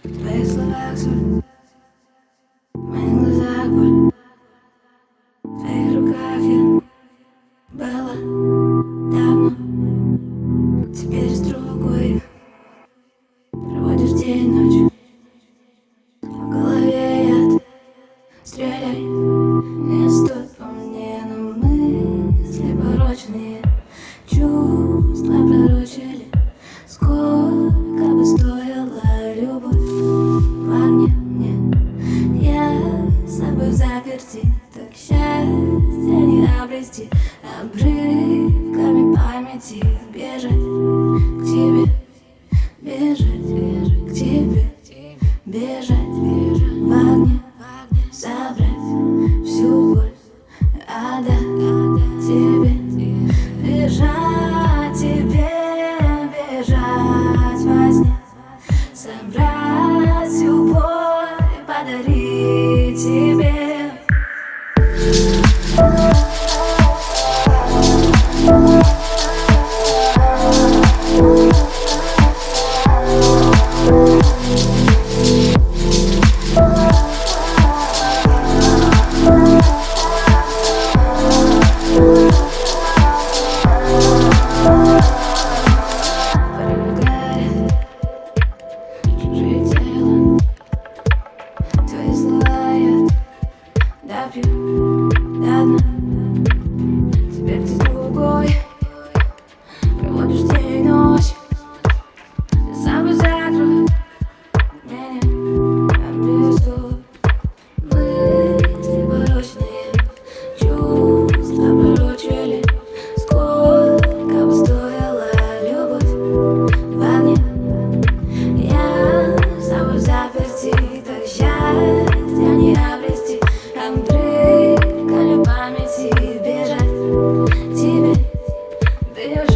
В твоих словах соль, в моих глазах боль, в твоих руках я была давно. Теперь с другой проводишь день, ночь, в голове яд. Стреляй, не стоит по мне, но мысли порочные, чувства пророчили. Сколько бы стоила любовь в огне мне, я с собой заперти, так счастье не обрести. Обрывками памяти бежать к тебе, бежать к тебе, бежать в огне, забрать всю боль, отдать тебе, бежать тебе, бежать во сне, собрать всю боль, подарить тебе. Допью до дна. Теперь ты с другой проводишь день и ночь, я собой закрою меня, обрезу. Мысли порочные, чувства пророчили. Сколько бы стоила любовь в огне, я с тобой заперти, так счастья не обрести. Обрывками памяти бежать тебе, бежать.